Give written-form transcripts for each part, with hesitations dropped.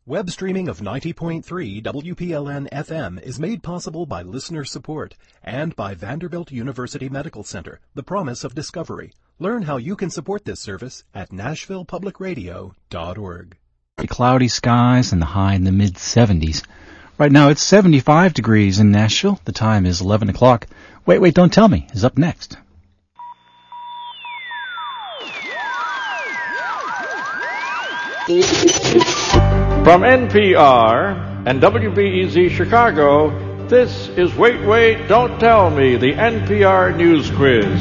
Web streaming of 90.3 WPLN-FM is made possible by listener support and by Vanderbilt University Medical Center, the promise of discovery. Learn how you can support this service at NashvillePublicRadio.org. Cloudy skies and the high in the mid-70s. Right now it's 75 degrees in Nashville. The time is 11 o'clock. Wait, don't tell me is up next. From NPR and WBEZ Chicago, this is Wait, Don't Tell Me, the NPR News Quiz.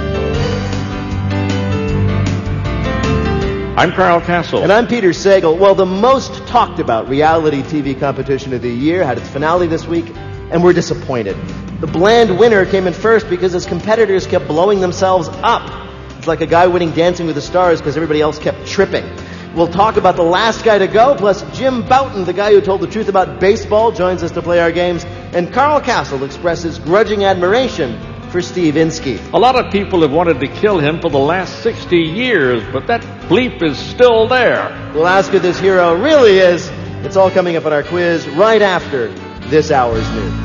I'm Carl Castle. And I'm Peter Sagal. Well, the most talked about reality TV competition of the year had its finale this week, and we're disappointed. The bland winner came in first because his competitors kept blowing themselves up. It's like a guy winning Dancing with the Stars because everybody else kept tripping. We'll talk about the last guy to go, plus Jim Bouton, the guy who told the truth about baseball, joins us to play our games, and Carl Castle expresses grudging admiration for Steve Inskeep. A lot of people have wanted to kill him for the last 60 years, but that bleep is still there. We'll ask who this hero really is. It's all coming up in our quiz right after this hour's news.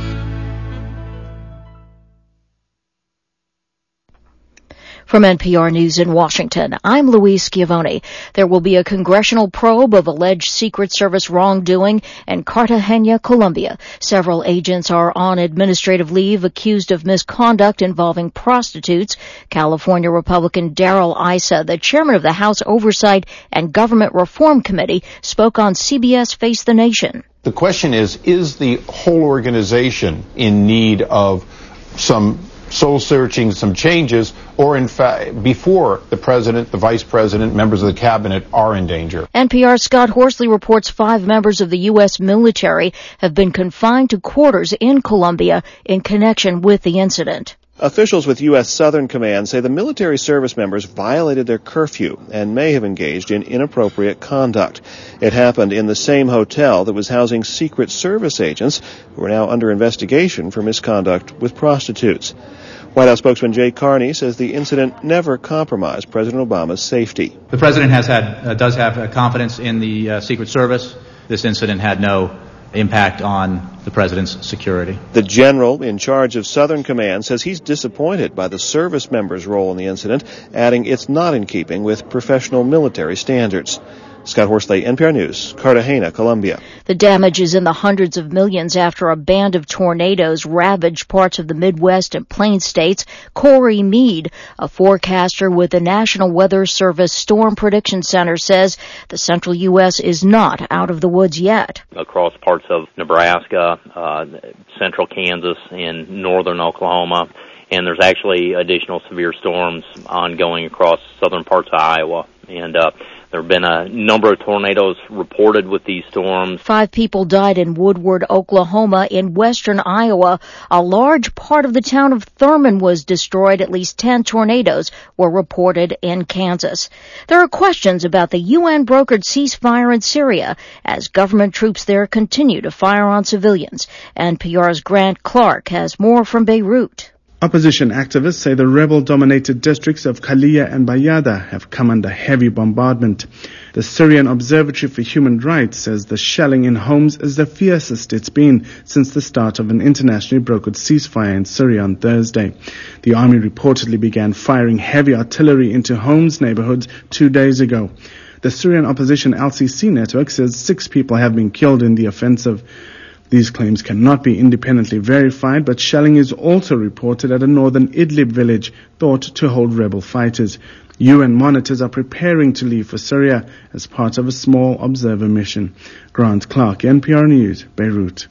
From NPR News in Washington, I'm Louise Schiavone. There will be a congressional probe of alleged Secret Service wrongdoing in Cartagena, Colombia. Several agents are on administrative leave accused of misconduct involving prostitutes. California Republican Darrell Issa, the chairman of the House Oversight and Government Reform Committee, spoke on CBS Face the Nation. The question is the whole organization in need of some soul-searching, some changes, or in fact, before the president, the vice president, members of the cabinet are in danger? NPR's Scott Horsley reports 5 members of the U.S. military have been confined to quarters in Colombia in connection with the incident. Officials with U.S. Southern Command say the military service members violated their curfew and may have engaged in inappropriate conduct. It happened in the same hotel that was housing Secret Service agents who are now under investigation for misconduct with prostitutes. White House spokesman Jay Carney says the incident never compromised President Obama's safety. The president does have confidence in the Secret Service. This incident had no impact on the president's security. The general in charge of Southern Command says he's disappointed by the service members' role in the incident, adding it's not in keeping with professional military standards. Scott Horsley, NPR News, Cartagena, Colombia. The damage is in the hundreds of millions after a band of tornadoes ravaged parts of the Midwest and Plains states. Corey Mead, a forecaster with the National Weather Service Storm Prediction Center, says the central U.S. is not out of the woods yet. Across parts of Nebraska, central Kansas, and northern Oklahoma, and there's actually additional severe storms ongoing across southern parts of Iowa. And there have been a number of tornadoes reported with these storms. 5 people died in Woodward, Oklahoma. In western Iowa, a large part of the town of Thurman was destroyed. At least 10 tornadoes were reported in Kansas. There are questions about the UN-brokered ceasefire in Syria as government troops there continue to fire on civilians. NPR's Grant Clark has more from Beirut. Opposition activists say the rebel-dominated districts of Khalila and Bayada have come under heavy bombardment. The Syrian Observatory for Human Rights says the shelling in homes is the fiercest it's been since the start of an internationally brokered ceasefire in Syria on Thursday. The army reportedly began firing heavy artillery into Homs neighborhoods 2 days ago. The Syrian opposition LCC network says 6 people have been killed in the offensive. These claims cannot be independently verified, but shelling is also reported at a northern Idlib village thought to hold rebel fighters. UN monitors are preparing to leave for Syria as part of a small observer mission. Grant Clark, NPR News, Beirut.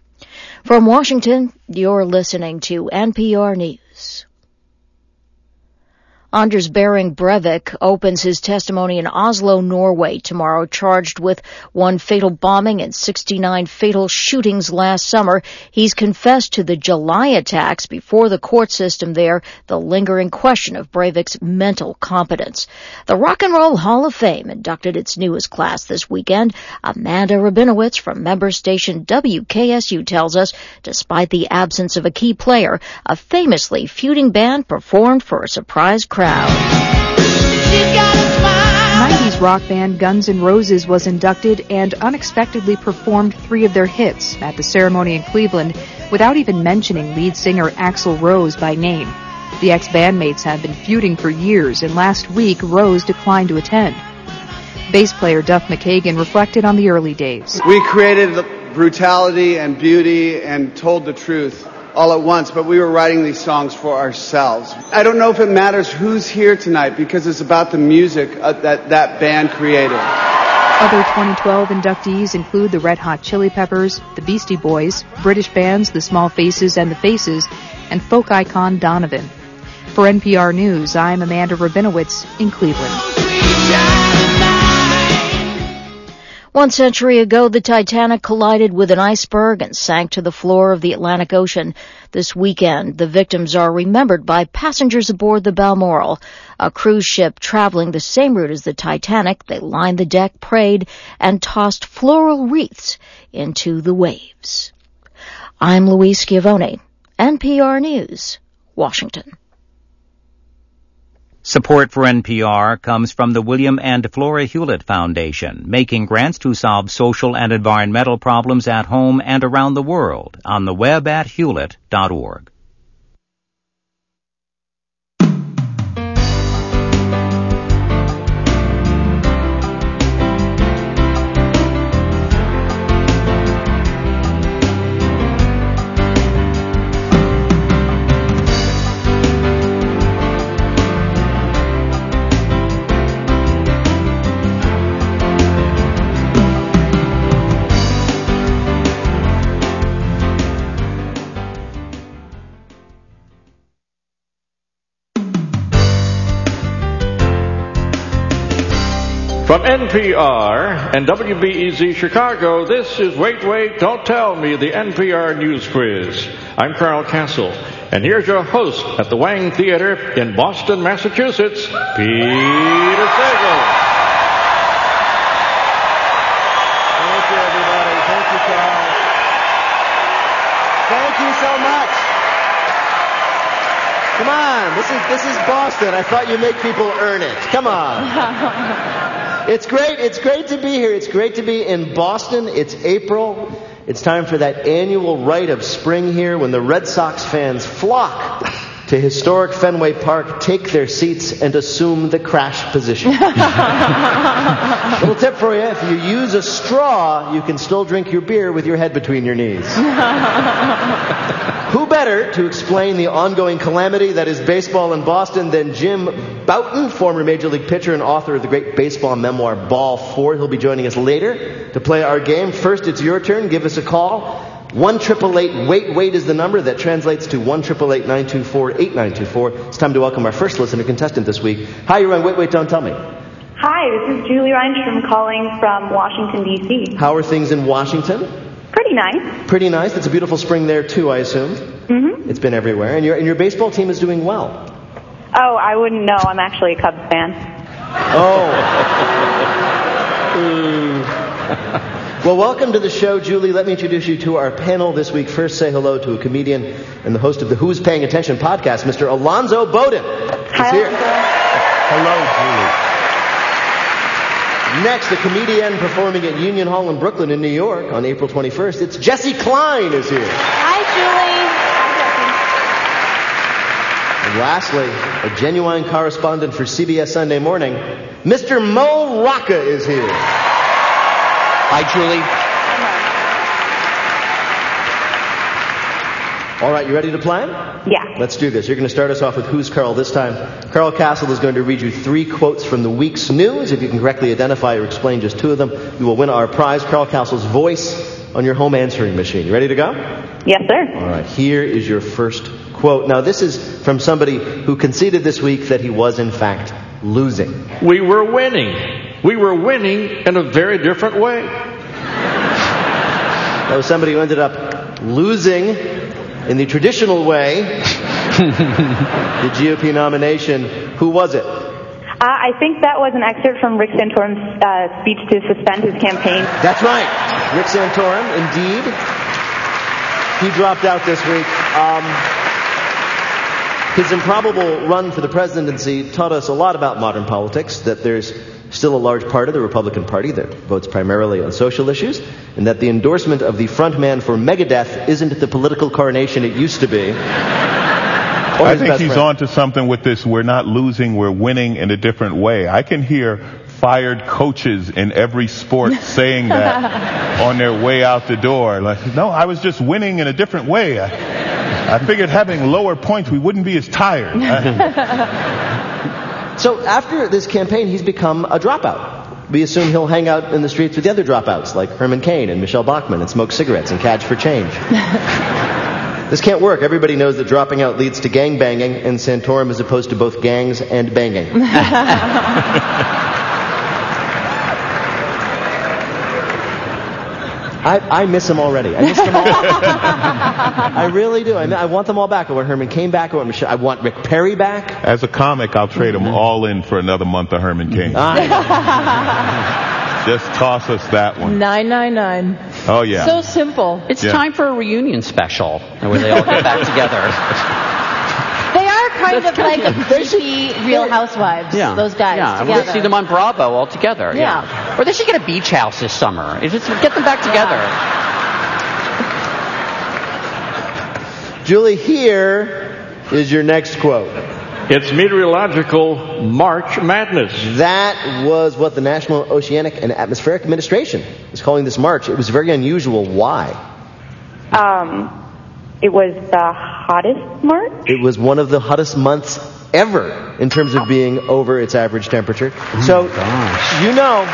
From Washington, you're listening to NPR News. Anders Behring Breivik opens his testimony in Oslo, Norway tomorrow, charged with 1 fatal bombing and 69 fatal shootings last summer. He's confessed to the July attacks before the court system there, the lingering question of Breivik's mental competence. The Rock and Roll Hall of Fame inducted its newest class this weekend. Amanda Rabinowitz from member station WKSU tells us, despite the absence of a key player, a famously feuding band performed for a surprise crowd. She's got a smile. 70s rock band Guns N' Roses was inducted and unexpectedly performed 3 of their hits at the ceremony in Cleveland without even mentioning lead singer Axl Rose by name. The ex-bandmates have been feuding for years, and last week Rose declined to attend. Bass player Duff McKagan reflected on the early days. We created the brutality and beauty and told the truth all at once, but we were writing these songs for ourselves. I don't know if it matters who's here tonight because it's about the music that band created. Other 2012 inductees include the Red Hot Chili Peppers, the Beastie Boys, British bands The Small Faces and the Faces, and folk icon Donovan. For NPR News, I'm Amanda Rabinowitz in Cleveland. 1 century ago, the Titanic collided with an iceberg and sank to the floor of the Atlantic Ocean. This weekend, the victims are remembered by passengers aboard the Balmoral, a cruise ship traveling the same route as the Titanic. They lined the deck, prayed, and tossed floral wreaths into the waves. I'm Louise Schiavone, NPR News, Washington. Support for NPR comes from the William and Flora Hewlett Foundation, making grants to solve social and environmental problems at home and around the world. On the web at hewlett.org. From NPR and WBEZ Chicago, this is Wait, Wait, Don't Tell Me, the NPR News Quiz. I'm Carl Castle, and here's your host at the Wang Theater in Boston, Massachusetts, Peter Sagal. Thank you, everybody. Thank you, Carl. Thank you so much. Come on, this is Boston. I thought you'd make people earn it. Come on. It's great to be here. It's great to be in Boston. It's April. It's time for that annual rite of spring here when the Red Sox fans flock to historic Fenway Park, take their seats, and assume the crash position. Little tip for you, if you use a straw, you can still drink your beer with your head between your knees. Who better to explain the ongoing calamity that is baseball in Boston than Jim Bouton, former Major League pitcher and author of the great baseball memoir Ball 4. He'll be joining us later to play our game. First, it's your turn. Give us a call. 1-888-WAIT-WAIT is the number. That translates to 1-888-924-8924. It's time to welcome our first listener contestant this week. Hi, you're on Wait, Wait, Don't Tell Me. Hi, this is Julie Reinstrom calling from Washington, D.C. How are things in Washington? Pretty nice. Pretty nice. It's a beautiful spring there, too, I assume. Mm-hmm. It's been everywhere. And your baseball team is doing well. Oh, I wouldn't know. I'm actually a Cubs fan. Oh. Well, welcome to the show, Julie. Let me introduce you to our panel this week. First, say hello to a comedian and the host of the Who's Paying Attention podcast, Mr. Alonzo Bowden. Hi, here. Hello, Julie. Next, a comedian performing at Union Hall in Brooklyn in New York on April 21st. It's Jessie Klein is here. Hi, Julie. And lastly, a genuine correspondent for CBS Sunday Morning, Mr. Mo Rocca is here. Hi, Julie. All right, you ready to play? Yeah. Let's do this. You're going to start us off with Who's Carl this time. Carl Castle is going to read you 3 quotes from the week's news. If you can correctly identify or explain just 2 of them, you will win our prize, Carl Castle's voice on your home answering machine. You ready to go? Yes, sir. All right, here is your first quote. Now, this is from somebody who conceded this week that he was, in fact, losing. We were winning. We were winning in a very different way. That was somebody who ended up losing in the traditional way the GOP nomination. Who was it? I think that was an excerpt from Rick Santorum's speech to suspend his campaign. That's right. Rick Santorum, indeed. He dropped out this week. His improbable run for the presidency taught us a lot about modern politics, that there's still a large part of the Republican Party that votes primarily on social issues, and that the endorsement of the frontman for Megadeth isn't the political coronation it used to be. I think he's on to something with this. We're not losing, we're winning in a different way. I can hear fired coaches in every sport saying that on their way out the door. Like, no, I was just winning in a different way. I figured having lower points, we wouldn't be as tired. So after this campaign, he's become a dropout. We assume he'll hang out in the streets with the other dropouts, like Herman Cain and Michelle Bachmann, and smoke cigarettes and cadge for change. This can't work. Everybody knows that dropping out leads to gang banging in Santorum as opposed to both gangs and banging. I miss them already. I miss them all. I really do. I want them all back. I want Herman Cain back. I want Rick Perry back. As a comic, I'll trade them all in for another month of Herman Cain. Just toss us that one. $9.99. Oh, yeah. So simple. It's time for a reunion special where they all get back together. They are kind of like beefy Real Housewives, those guys together. We'll see them on Bravo all together. Yeah. Or they should get a beach house this summer. Just get them back together. Julie, here is your next quote. It's meteorological March Madness. That was what the National Oceanic and Atmospheric Administration is calling this March. It was very unusual. Why? It was the hottest March? It was one of the hottest months ever in terms of being over its average temperature. So, you know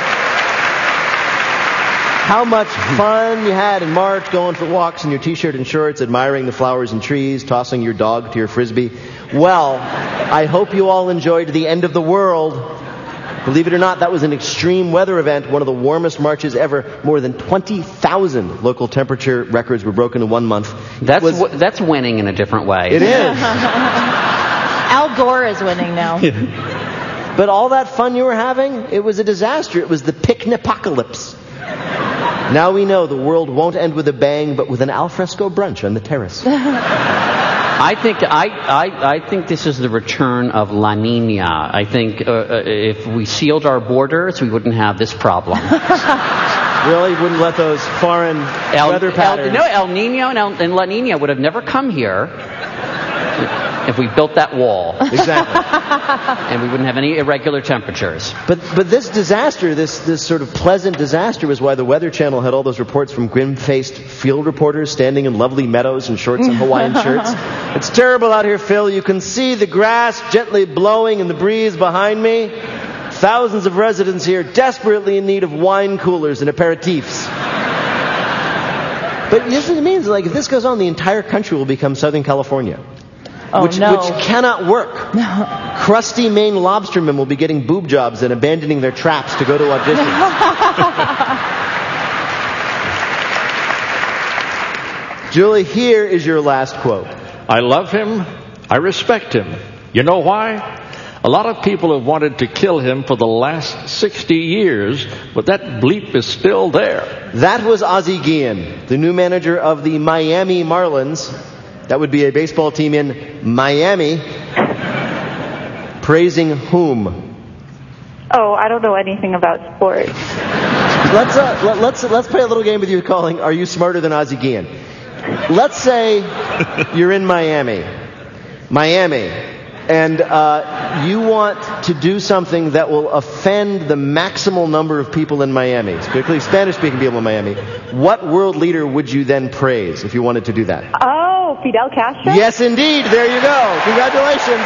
how much fun you had in March going for walks in your t-shirt and shorts, admiring the flowers and trees, tossing your dog to your frisbee. Well, I hope you all enjoyed the end of the world. Believe it or not, that was an extreme weather event, one of the warmest Marches ever. More than 20,000 local temperature records were broken in 1 month. That's winning in a different way. It is. Al Gore is winning now. But all that fun you were having, it was a disaster. It was the picnic-apocalypse. Now we know the world won't end with a bang, but with an alfresco brunch on the terrace. I think this is the return of La Nina. I think if we sealed our borders, we wouldn't have this problem. Really? Wouldn't let those foreign weather patterns... El Nino and La Nina would have never come here if we built that wall. Exactly. And we wouldn't have any irregular temperatures. But this disaster, this sort of pleasant disaster, was why the Weather Channel had all those reports from grim-faced field reporters standing in lovely meadows in shorts and Hawaiian shirts. It's terrible out here, Phil. You can see the grass gently blowing in the breeze behind me. Thousands of residents here desperately in need of wine coolers and aperitifs. But this is what it means. Like, if this goes on, the entire country will become Southern California. Which cannot work. No. Crusty Maine lobstermen will be getting boob jobs and abandoning their traps to go to auditions. Julie, here is your last quote. I love him. I respect him. You know why? A lot of people have wanted to kill him for the last 60 years, but that bleep is still there. That was Ozzie Guillen, the new manager of the Miami Marlins. That would be a baseball team in Miami. Praising whom? Oh, I don't know anything about sports. Let's play a little game with you calling Are You Smarter Than Ozzie Guillen? Let's say you're in Miami, and you want to do something that will offend the maximal number of people in Miami, particularly Spanish-speaking people in Miami. What world leader would you then praise if you wanted to do that? Oh, Fidel Castro? Yes, indeed. There you go. Congratulations.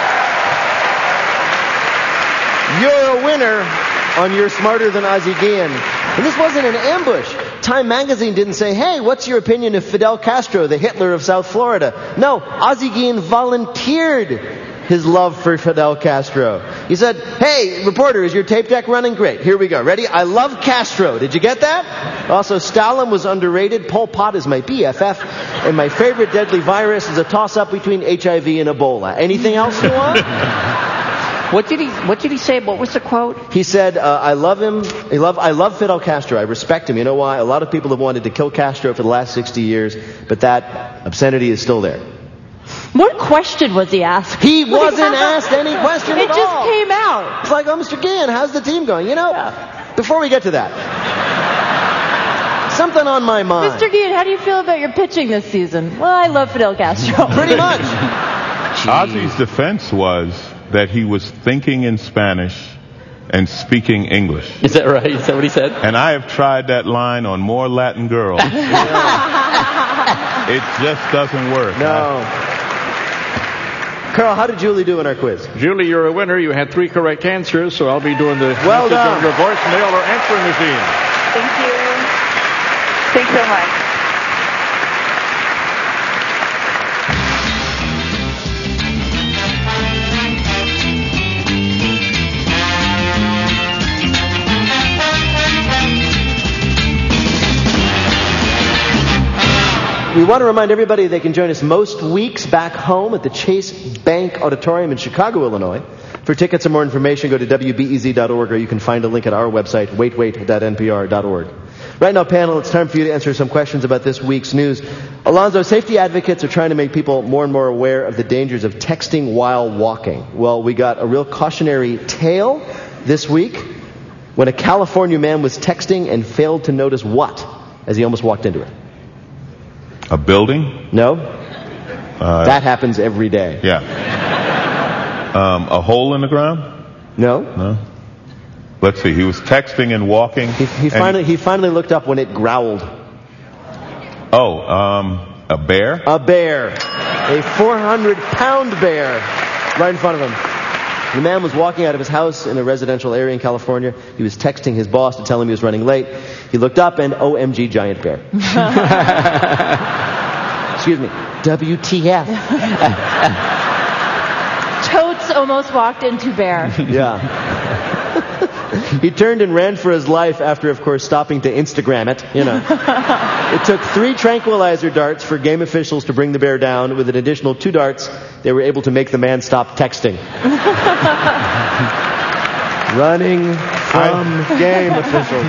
You're a winner on You're Smarter Than Ozzie Guillen. And this wasn't an ambush. Time magazine didn't say, hey, what's your opinion of Fidel Castro, the Hitler of South Florida? No, Ozzie Guillen volunteered his love for Fidel Castro. He said, hey, reporter, is your tape deck running? Great. Here we go. Ready? I love Castro. Did you get that? Also, Stalin was underrated. Pol Pot is my BFF. And my favorite deadly virus is a toss-up between HIV and Ebola. Anything else you want? What did he say? What was the quote? He said, I love him. I love Fidel Castro. I respect him. You know why? A lot of people have wanted to kill Castro for the last 60 years, but that obscenity is still there. What question was he asked? He wasn't asked any question at all. It just came out. It's like, oh, Mr. Guillen, how's the team going? Before we get to that, something on my mind. Mr. Guillen, how do you feel about your pitching this season? Well, I love Fidel Castro. Pretty much. Ozzy's defense was that he was thinking in Spanish and speaking English. Is that right? Is that what he said? And I have tried that line on more Latin girls. It just doesn't work. No. Carl, how did Julie do in our quiz? Julie, you're a winner. You had 3 correct answers, so I'll be doing the well done. On the voicemail or answering machine. Thank you. Thanks so much. We want to remind everybody they can join us most weeks back home at the Chase Bank Auditorium in Chicago, Illinois. For tickets and more information, go to WBEZ.org, or you can find a link at our website, waitwait.npr.org. Right now, panel, it's time for you to answer some questions about this week's news. Alonzo, safety advocates are trying to make people more and more aware of the dangers of texting while walking. Well, we got a real cautionary tale this week when a California man was texting and failed to notice what as he almost walked into it. A building? No. That happens every day. Yeah. A hole in the ground? No. Let's see. He was texting and walking. He finally looked up when it growled. Oh, a bear? A bear. A 400-pound bear right in front of him. The man was walking out of his house in a residential area in California. He was texting his boss to tell him he was running late. He looked up and OMG giant bear. Excuse me. WTF. Totes almost walked into bear. Yeah. He turned and ran for his life after, of course, stopping to Instagram it, It took 3 tranquilizer darts for game officials to bring the bear down. With an additional 2 darts, they were able to make the man stop texting. Running from game officials.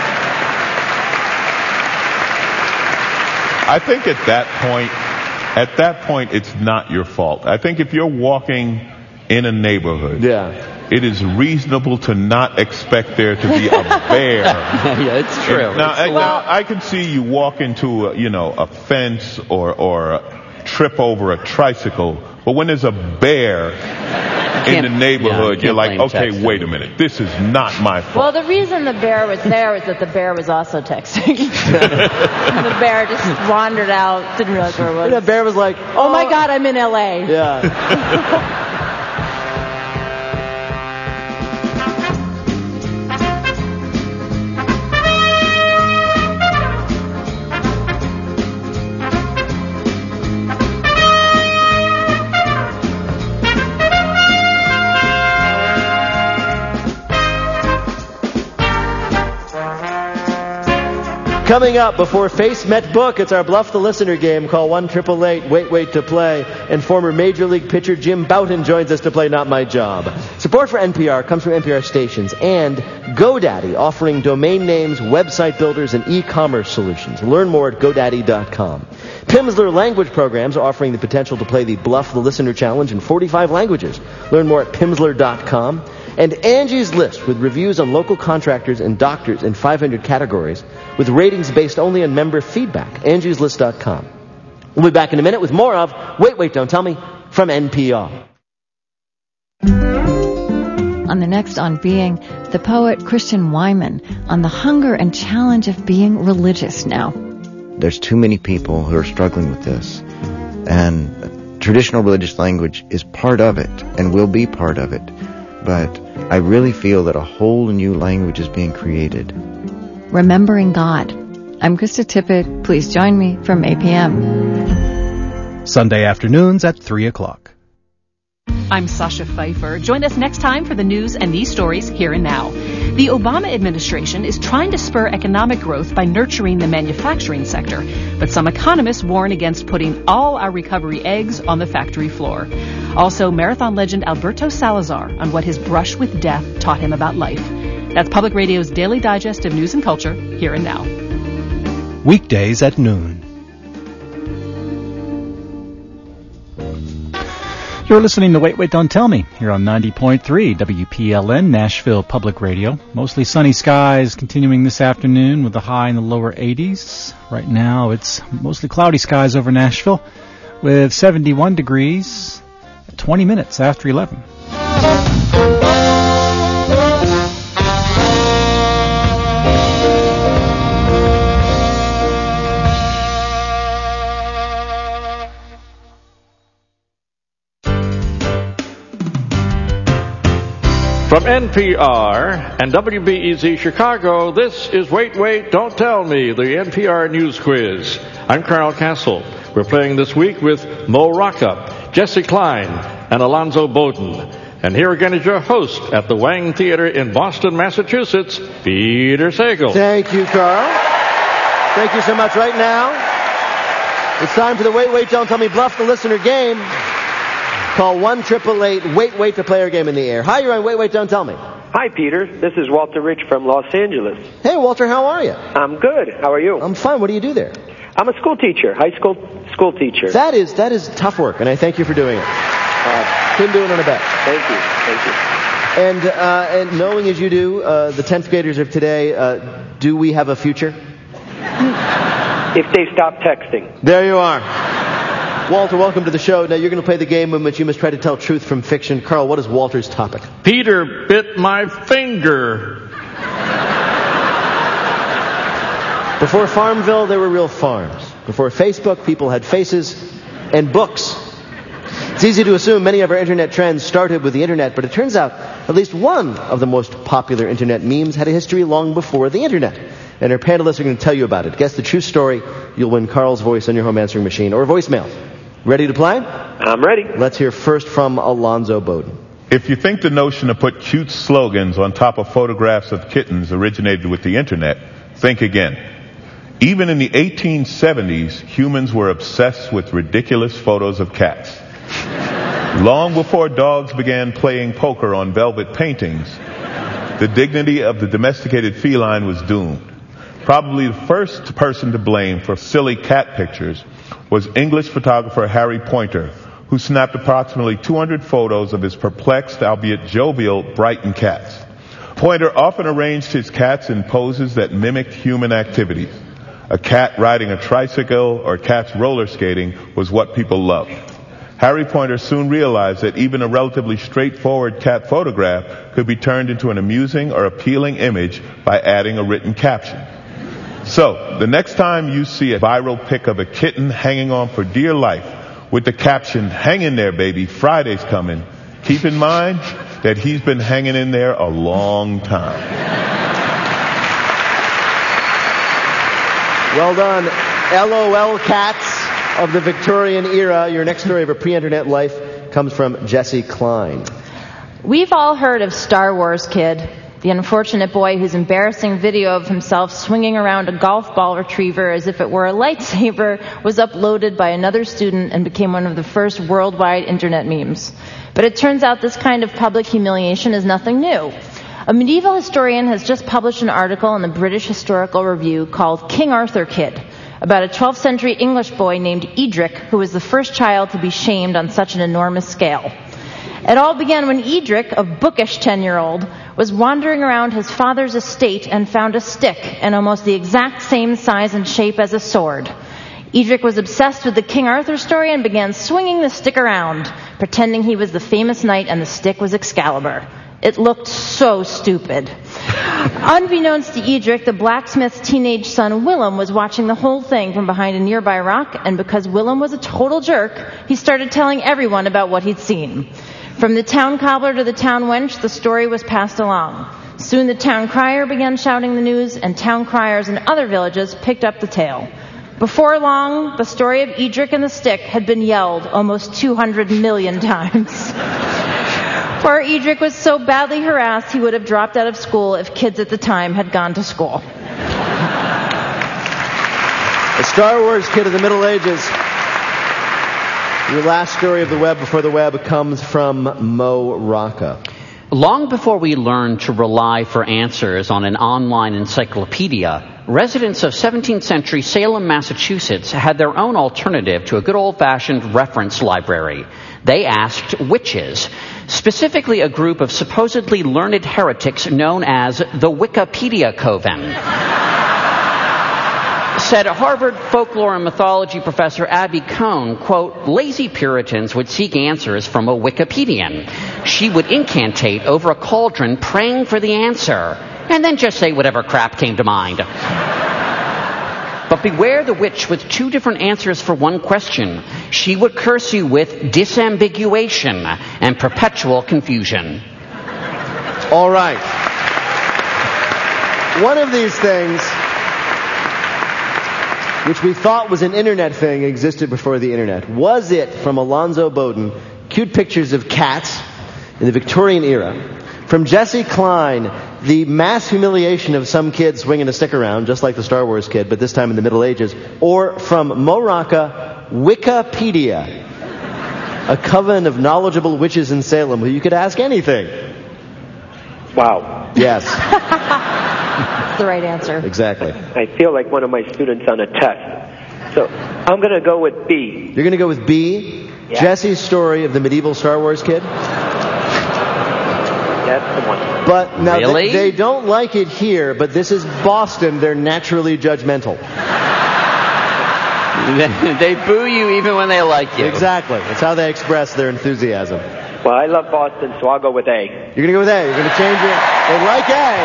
I think at that point, it's not your fault. I think if you're walking in a neighborhood, it is reasonable to not expect there to be a bear. Yeah, it's true. Now, I can see you walk into a fence or trip over a tricycle, but when there's a bear in the neighborhood, you're like, okay, wait a minute, this is not my fault. Well, the reason the bear was there is that the bear was also texting. And the bear just wandered out, didn't realize where it was. And the bear was like, oh my God, I'm in LA. Yeah. Coming up before Face Met Book, it's our Bluff the Listener game. Call 1-888-WAIT-WAIT to play. And former Major League pitcher Jim Bouton joins us to play Not My Job. Support for NPR comes from NPR stations and GoDaddy, offering domain names, website builders, and e-commerce solutions. Learn more at GoDaddy.com. Pimsleur Language Programs are offering the potential to play the Bluff the Listener Challenge in 45 languages. Learn more at Pimsleur.com. And Angie's List, with reviews on local contractors and doctors in 500 categories, with ratings based only on member feedback. Angie'sList.com. We'll be back in a minute with more of Wait, Don't Tell Me from NPR. On the next On Being, the poet Christian Wyman on the hunger and challenge of being religious now. There's too many people who are struggling with this. And traditional religious language is part of it and will be part of it. But I really feel that a whole new language is being created. Remembering God. I'm Krista Tippett. Please join me from 8 p.m. Sunday afternoons at 3 o'clock. I'm Sasha Pfeiffer. Join us next time for the news and these stories here and now. The Obama administration is trying to spur economic growth by nurturing the manufacturing sector, but some economists warn against putting all our recovery eggs on the factory floor. Also, marathon legend Alberto Salazar on what his brush with death taught him about life. That's Public Radio's daily digest of news and culture, here and now. Weekdays at noon. You're listening to Wait, Wait, Don't Tell Me here on 90.3 WPLN, Nashville Public Radio. Mostly sunny skies continuing this afternoon with a high in the lower 80s. Right now it's mostly cloudy skies over Nashville with 71 degrees at 20 minutes after 11. From NPR and WBEZ Chicago, this is Wait, Wait, Don't Tell Me, the NPR News Quiz. I'm Carl Castle. We're playing this week with Mo Rocca, Jesse Klein, and Alonzo Bowden. And here again is your host at the Wang Theater in Boston, Massachusetts, Peter Sagal. Thank you, Carl. Thank you so much. Right now, it's time for the Wait, Wait, Don't Tell Me Bluff the Listener game. Call 1-888-WAIT-WAIT to play our game in the air. Hi, you're on Wait, Wait, Don't Tell Me. Hi, Peter. This is Walter Rich from Los Angeles. Hey, Walter, how are you? I'm good. How are you? I'm fine. What do you do there? I'm a school teacher, high school teacher. That is tough work, and I thank you for doing it. Couldn't do it on a bet. Thank you. And knowing as you do, the 10th graders of today, do we have a future? If they stop texting. There you are. Walter, welcome to the show. Now, you're going to play the game in which you must try to tell truth from fiction. Carl, what is Walter's topic? Peter bit my finger. Before Farmville, there were real farms. Before Facebook, people had faces and books. It's easy to assume many of our internet trends started with the internet, but it turns out at least one of the most popular internet memes had a history long before the internet. And our panelists are going to tell you about it. Guess the true story. You'll win Carl's voice on your home answering machine or voicemail. Ready to play? I'm ready. Let's hear first from Alonzo Bowden. If you think the notion to put cute slogans on top of photographs of kittens originated with the internet, think again. Even in the 1870s, humans were obsessed with ridiculous photos of cats. Long before dogs began playing poker on velvet paintings, the dignity of the domesticated feline was doomed. Probably the first person to blame for silly cat pictures was English photographer Harry Pointer, who snapped approximately 200 photos of his perplexed, albeit jovial, Brighton cats. Pointer often arranged his cats in poses that mimicked human activities. A cat riding a tricycle or cats roller skating was what people loved. Harry Pointer soon realized that even a relatively straightforward cat photograph could be turned into an amusing or appealing image by adding a written caption. So, the next time you see a viral pic of a kitten hanging on for dear life with the caption, "Hang in there, baby, Friday's coming," keep in mind that he's been hanging in there a long time. Well done. LOL cats of the Victorian era. Your next story of a pre-internet life comes from Jesse Klein. We've all heard of Star Wars Kid, the unfortunate boy whose embarrassing video of himself swinging around a golf ball retriever as if it were a lightsaber was uploaded by another student and became one of the first worldwide internet memes. But it turns out this kind of public humiliation is nothing new. A medieval historian has just published an article in the British Historical Review called King Arthur Kid, about a 12th century English boy named Edric, who was the first child to be shamed on such an enormous scale. It all began when Edric, a bookish 10-year-old, was wandering around his father's estate and found a stick in almost the exact same size and shape as a sword. Edric was obsessed with the King Arthur story and began swinging the stick around, pretending he was the famous knight and the stick was Excalibur. It looked so stupid. Unbeknownst to Edric, the blacksmith's teenage son Willem was watching the whole thing from behind a nearby rock, and because Willem was a total jerk, he started telling everyone about what he'd seen. From the town cobbler to the town wench, the story was passed along. Soon the town crier began shouting the news, and town criers in other villages picked up the tale. Before long, the story of Edric and the stick had been yelled almost 200 million times. Poor Edric was so badly harassed he would have dropped out of school if kids at the time had gone to school. The Star Wars Kid of the Middle Ages. Your last story of the web before the web comes from Mo Rocca. Long before we learned to rely for answers on an online encyclopedia, residents of 17th century Salem, Massachusetts had their own alternative to a good old-fashioned reference library. They asked witches, specifically a group of supposedly learned heretics known as the Wikipedia Coven. Said Harvard folklore and mythology professor Abby Cohn, quote, lazy Puritans would seek answers from a Wikipedian. She would incantate over a cauldron praying for the answer, and then just say whatever crap came to mind. But beware the witch with two different answers for one question. She would curse you with disambiguation and perpetual confusion. All right. One of these things, which we thought was an internet thing, existed before the internet. Was it, from Alonzo Bowden, cute pictures of cats in the Victorian era? From Jesse Klein, the mass humiliation of some kid swinging a stick around, just like the Star Wars kid, but this time in the Middle Ages. Or from Mo Rocca, Wikipedia, a coven of knowledgeable witches in Salem who you could ask anything. Wow. Yes. That's the right answer. Exactly. I feel like one of my students on a test. So I'm going to go with B. You're going to go with B? Yeah. Jesse's story of the medieval Star Wars kid? That's the one. But now really? they don't like it here, but this is Boston. They're naturally judgmental. They boo you even when they like you. Exactly. That's how they express their enthusiasm. Well, I love Boston, so I'll go with A. You're going to go with A. You're going to change it. They like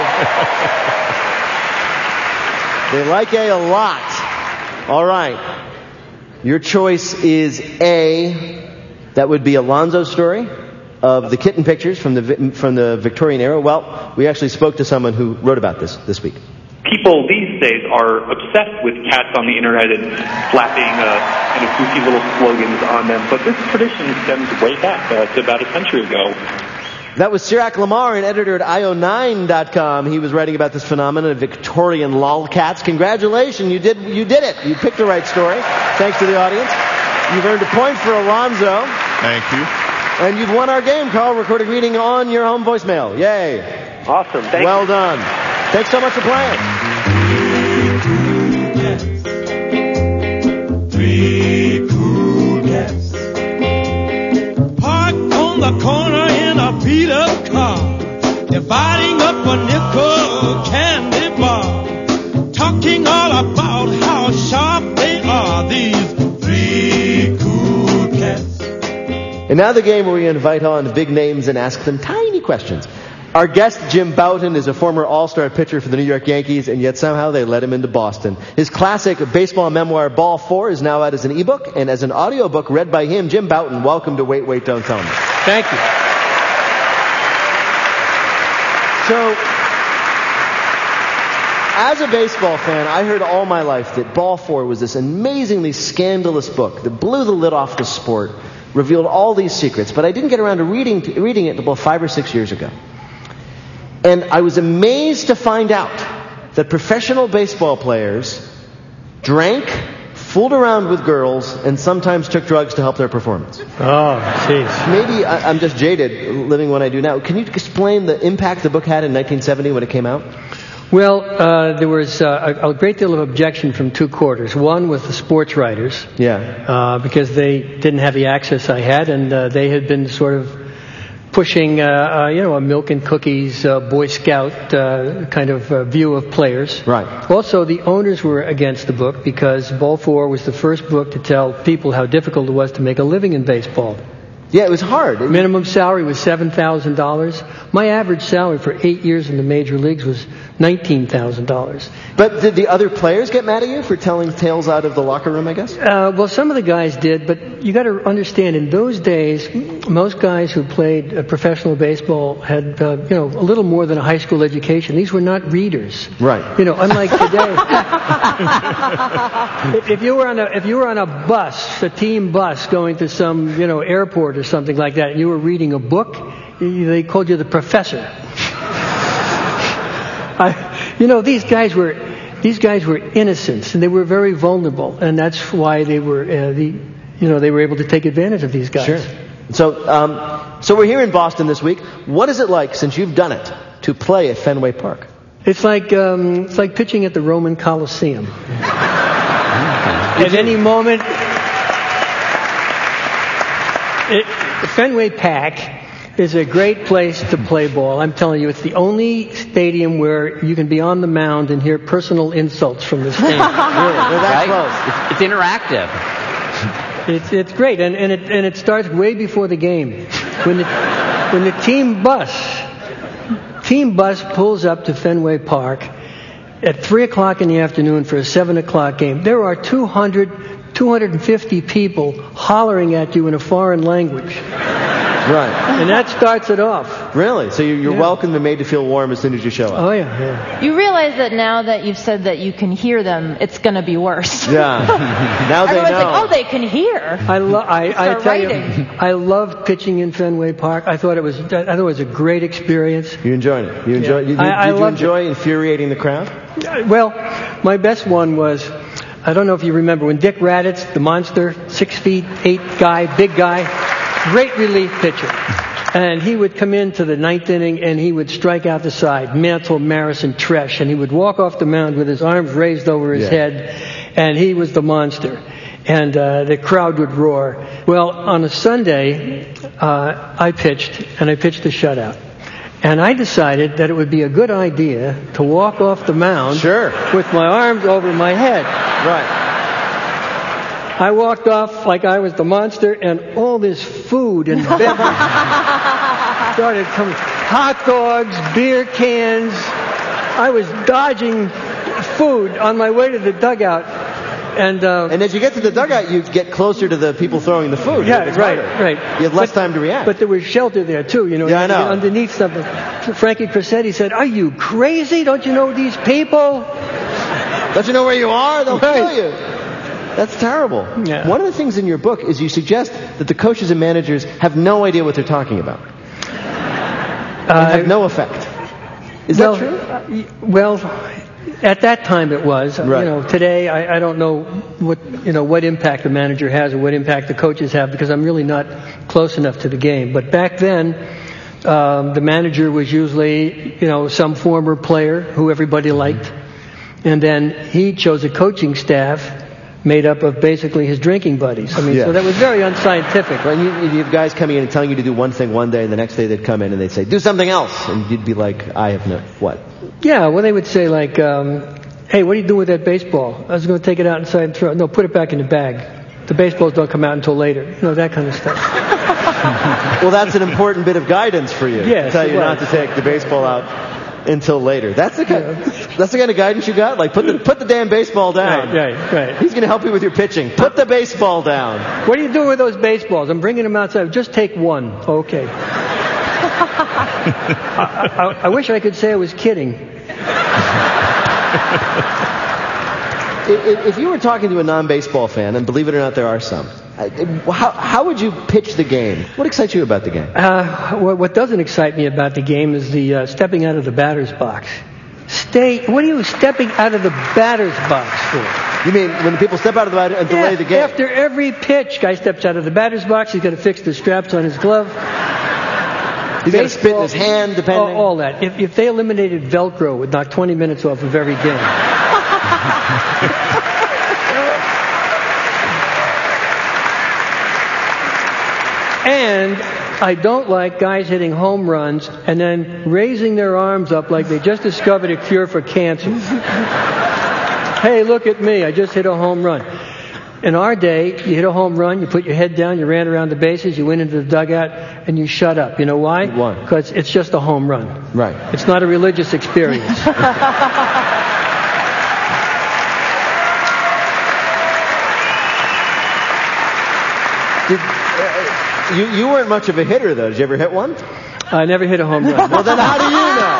A. They like A a lot. All right. Your choice is A. That would be Alonzo's story of the kitten pictures from the Victorian era. Well, we actually spoke to someone who wrote about this week. People these days are obsessed with cats on the internet and slapping kind of goofy little slogans on them, but this tradition stems way back to about a century ago. That was Sirac Lamar, an editor at io9.com. He was writing about this phenomenon of Victorian lolcats. Congratulations, you did it. You picked the right story. Thanks to the audience. You've earned a point for Alonzo. Thank you. And you've won our game, Carl. Recorded reading on your home voicemail. Yay. Awesome. Thank you. Well done. Thanks so much for playing. Three cool cats parked on the corner in a beat-up car, dividing up a nickel candy bar, talking all about how sharp they are, these three cool cats. And now the game where we invite on big names and ask them tiny questions. Our guest, Jim Bouton, is a former all-star pitcher for the New York Yankees, and yet somehow they let him into Boston. His classic baseball memoir, Ball 4, is now out as an ebook and as an audiobook read by him. Jim Bouton, welcome to Wait, Wait, Don't Tell Me. Thank you. So, as a baseball fan, I heard all my life that Ball 4 was this amazingly scandalous book that blew the lid off the sport, revealed all these secrets, but I didn't get around to reading it until about 5 or 6 years ago. And I was amazed to find out that professional baseball players drank, fooled around with girls, and sometimes took drugs to help their performance. Oh, jeez. Maybe I'm just jaded living what I do now. Can you explain the impact the book had in 1970 when it came out? Well, there was a great deal of objection from two quarters. One was the sports writers. Yeah. Because they didn't have the access I had, and they had been sort of pushing, a milk and cookies, Boy Scout kind of view of players. Right. Also, the owners were against the book because Ball 4 was the first book to tell people how difficult it was to make a living in baseball. Yeah, it was hard. Minimum salary was $7,000. My average salary for 8 years in the major leagues was $19,000. But did the other players get mad at you for telling tales out of the locker room, I guess? Well, some of the guys did, but you got to understand, in those days, most guys who played professional baseball had, a little more than a high school education. These were not readers. Right. Unlike today. If you were on a bus, a team bus, going to some, airport or something like that, and you were reading a book, they called you the professor. These guys were innocents, and they were very vulnerable, and that's why they were they were able to take advantage of these guys. Sure. So we're here in Boston this week. What is it like, since you've done it, to play at Fenway Park? It's like pitching at the Roman Colosseum. At any moment, Fenway Park is a great place to play ball. I'm telling you, it's the only stadium where you can be on the mound and hear personal insults from the stands. Really, they're that close. It's interactive. It's great, and it starts way before the game. When the team bus pulls up to Fenway Park at 3 o'clock in the afternoon for a 7 o'clock game, there are 250 people hollering at you in a foreign language. Right. And that starts it off. Really? So you're welcomed and made to feel warm as soon as you show up. Oh, yeah. You realize that now that you've said that you can hear them, it's going to be worse. Yeah. Now they know. Everyone's like, oh, they can hear. I tell you, I loved pitching in Fenway Park. I thought it was a great experience. You enjoyed it. You enjoyed. Did you enjoy infuriating the crowd? Well, my best one was, I don't know if you remember when Dick Raditz, the monster, 6'8" guy, big guy, great relief pitcher. And he would come into the ninth inning and he would strike out the side, Mantle, Maris, and Tresh. And he would walk off the mound with his arms raised over his head. And he was the monster. And the crowd would roar. Well, on a Sunday, I pitched a shutout. And I decided that it would be a good idea to walk off the mound with my arms over my head. Right. I walked off like I was the monster, and all this food and beverage started coming. Hot dogs, beer cans. I was dodging food on my way to the dugout. And as you get to the dugout, you get closer to the people throwing the food. Yeah, right. You have less time to react. But there was shelter there, too. You know, I know. Underneath something. Frankie Cressetti said, "Are you crazy? Don't you know these people? Don't you know where you are? They'll kill you." That's terrible. Yeah. One of the things in your book is you suggest that the coaches and managers have no idea what they're talking about. And have no effect. Is that true? Well, at that time it was. Right. You know, today I don't know what impact the manager has or what impact the coaches have because I'm really not close enough to the game. But back then, the manager was usually, some former player who everybody liked. And then he chose a coaching staff made up of basically his drinking buddies. I mean, so that was very unscientific. Well, you have guys coming in and telling you to do one thing one day, and the next day they'd come in and they'd say, do something else. And you'd be like, I have no, what? Yeah, well, they would say like, hey, what are you doing with that baseball? I was going to take it out inside and throw it. No, put it back in the bag. The baseballs don't come out until later. That kind of stuff. Well, that's an important bit of guidance for you. Yes, to tell you not to take the baseball out until later. That's the kind of guidance you got? Like, put the damn baseball down. Right. He's going to help you with your pitching. Put the baseball down. What are you doing with those baseballs? I'm bringing them outside. Just take one. Okay. I wish I could say I was kidding. If you were talking to a non-baseball fan, and believe it or not, there are some, how would you pitch the game? What excites you about the game? What doesn't excite me about the game is the stepping out of the batter's box. What are you stepping out of the batter's box for? You mean when people step out of the batter and delay the game? After every pitch, guy steps out of the batter's box. He's got to fix the straps on his glove. He's got to spit in his hand, depending. All that. If they eliminated Velcro, it would knock 20 minutes off of every game. And I don't like guys hitting home runs and then raising their arms up like they just discovered a cure for cancer. Hey, look at me. I just hit a home run. In our day, you hit a home run, you put your head down, you ran around the bases, you went into the dugout, and you shut up. You know why? Why? Because it's just a home run. Right. It's not a religious experience. You weren't much of a hitter, though. Did you ever hit one? I never hit a home run. Well, then how do you know?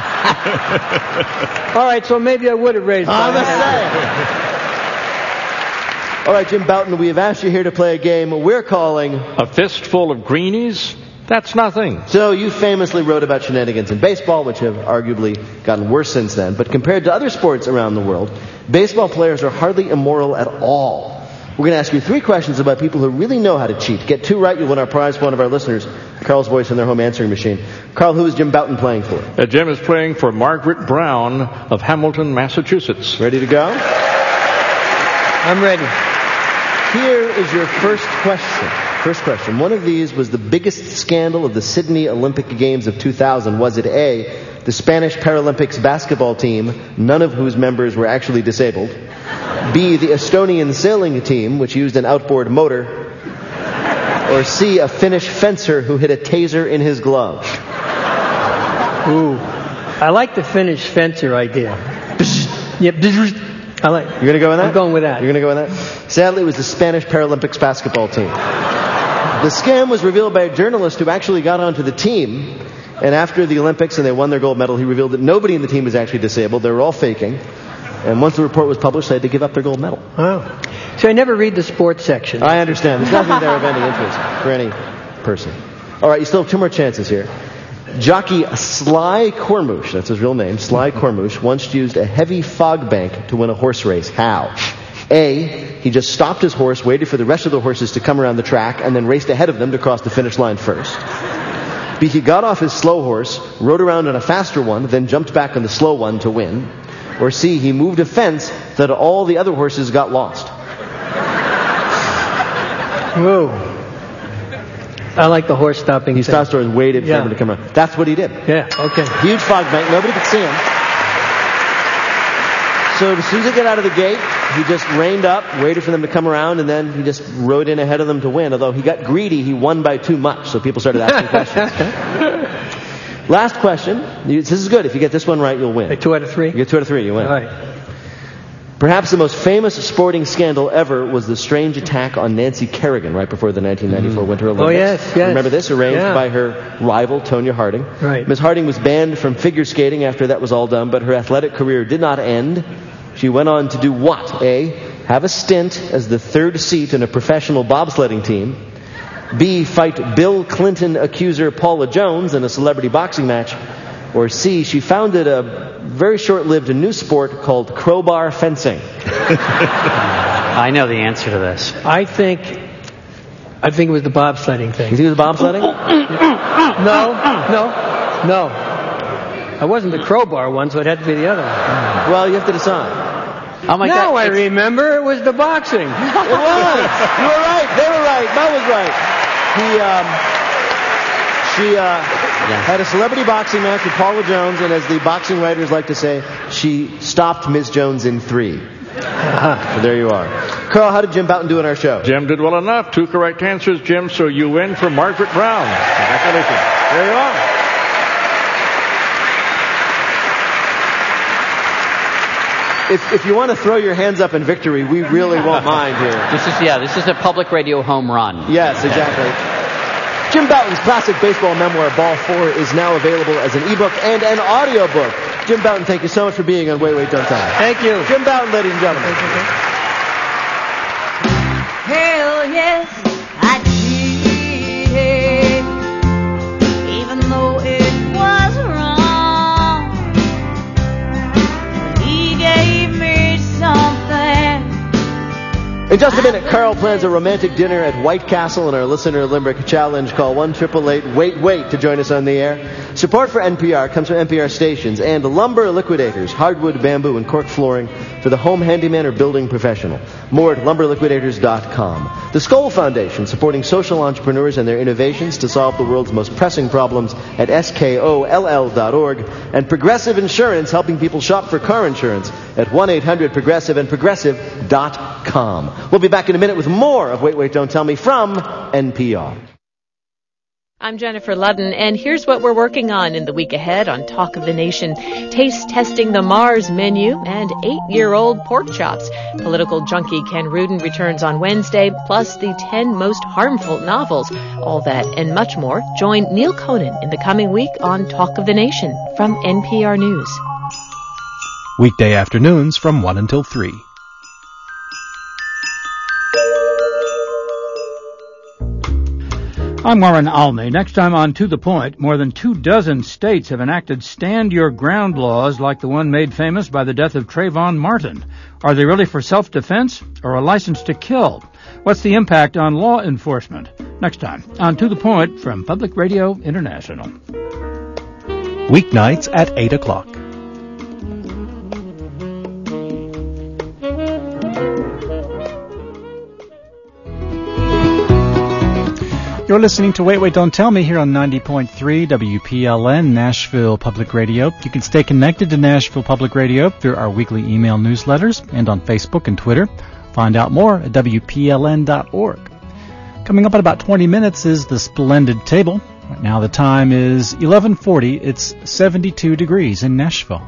All right, so maybe I would have raised my hand. All right, Jim Bouton, we have asked you here to play a game we're calling A Fistful of Greenies? That's nothing. So you famously wrote about shenanigans in baseball, which have arguably gotten worse since then. But compared to other sports around the world, baseball players are hardly immoral at all. We're going to ask you 3 questions about people who really know how to cheat. Get 2 right, you'll win our prize for one of our listeners. Carl's voice in their home answering machine. Carl, who is Jim Bouton playing for? Jim is playing for Margaret Brown of Hamilton, Massachusetts. Ready to go? I'm ready. Here is your first question. First question. One of these was the biggest scandal of the Sydney Olympic Games of 2000. Was it A, the Spanish Paralympics basketball team, none of whose members were actually disabled? B, the Estonian sailing team, which used an outboard motor? Or C, a Finnish fencer who hid a taser in his glove? Ooh, I like the Finnish fencer idea. Yep. I like. You're going to go with that? I'm going with that. You're going to go with that? Sadly, it was the Spanish Paralympics basketball team. The scam was revealed by a journalist who actually got onto the team, and after the Olympics and they won their gold medal, he revealed that nobody in the team was actually disabled. They were all faking. And once the report was published, they had to give up their gold medal. Oh. So I never read the sports section. I understand. There's nothing there of any interest for any person. All right, you still have 2 more chances here. Jockey Sly Cormouche, that's his real name, Sly Cormouche, once used a heavy fog bank to win a horse race. How? A, he just stopped his horse, waited for the rest of the horses to come around the track, and then raced ahead of them to cross the finish line first. B, he got off his slow horse, rode around on a faster one, then jumped back on the slow one to win. Or C, he moved a fence that all the other horses got lost. Whoa. I like the horse stopping. He stopped and waited for him to come around. That's what he did. Yeah, okay. Huge fog bank. Nobody could see him. So as soon as he got out of the gate, he just reined up, waited for them to come around, and then he just rode in ahead of them to win. Although he got greedy, he won by too much, so people started asking questions. Last question. This is good. If you get this one right, you'll win. Like 2 out of 3? You get 2 out of 3, you win. All right. Perhaps the most famous sporting scandal ever was the strange attack on Nancy Kerrigan right before the 1994 Winter Olympics. Oh, yes. Remember this? Arranged by her rival, Tonya Harding. Right. Ms. Harding was banned from figure skating after that was all done, but her athletic career did not end. She went on to do what? A, have a stint as the 3rd seat in a professional bobsledding team. B, fight Bill Clinton accuser Paula Jones in a celebrity boxing match. Or C, she founded a very short-lived new sport called crowbar fencing. I know the answer to this. I think it was the bobsledding thing. You think it was bobsledding? No. I wasn't the crowbar one, so it had to be the other one. Well, you have to decide. Oh my God! I remember it was the boxing. It was. You were right. They were right. Mo was right. She had a celebrity boxing match with Paula Jones, and as the boxing writers like to say, she stopped Ms. Jones in 3. So there you are. Carl, how did Jim Bouton do in our show? Jim did well enough. 2 correct answers, Jim, so you win for Margaret Brown. Congratulations. There you are. If you want to throw your hands up in victory, we really won't mind here. This is a public radio home run. Yes, exactly. Jim Bouton's classic baseball memoir, Ball 4, is now available as an ebook and an audiobook. Jim Bouton, thank you so much for being on Wait, Wait, Don't Tell Me. Thank you. Jim Bouton, ladies and gentlemen. Hell yes, I did. Even though it was wrong, he gave me something. In just a minute, Carl plans a romantic dinner at White Castle in our Listener Limerick Challenge. Call 1-888-WAIT-WAIT to join us on the air. Support for NPR comes from NPR stations and Lumber Liquidators, hardwood, bamboo, and cork flooring for the home handyman or building professional. More at lumberliquidators.com. The Skoll Foundation, supporting social entrepreneurs and their innovations to solve the world's most pressing problems at skoll.org. And Progressive Insurance, helping people shop for car insurance at 1-800-PROGRESSIVE and progressive.com. We'll be back in a minute with more of Wait, Wait, Don't Tell Me from NPR. I'm Jennifer Ludden, and here's what we're working on in the week ahead on Talk of the Nation. Taste testing the Mars menu and 8-year-old pork chops. Political junkie Ken Rudin returns on Wednesday, plus the 10 most harmful novels. All that and much more. Join Neil Conan in the coming week on Talk of the Nation from NPR News. Weekday afternoons from 1 until 3. I'm Warren Alney. Next time on To The Point, more than 24 states have enacted stand your ground laws like the one made famous by the death of Trayvon Martin. Are they really for self-defense or a license to kill? What's the impact on law enforcement? Next time on To the Point from Public Radio International. Weeknights at 8 o'clock. You're listening to Wait, Wait, Don't Tell Me here on 90.3 WPLN Nashville Public Radio. You can stay connected to Nashville Public Radio through our weekly email newsletters and on Facebook and Twitter. Find out more at WPLN.org. Coming up in about 20 minutes is the Splendid Table. Right now the time is 11:40. It's 72 degrees in Nashville.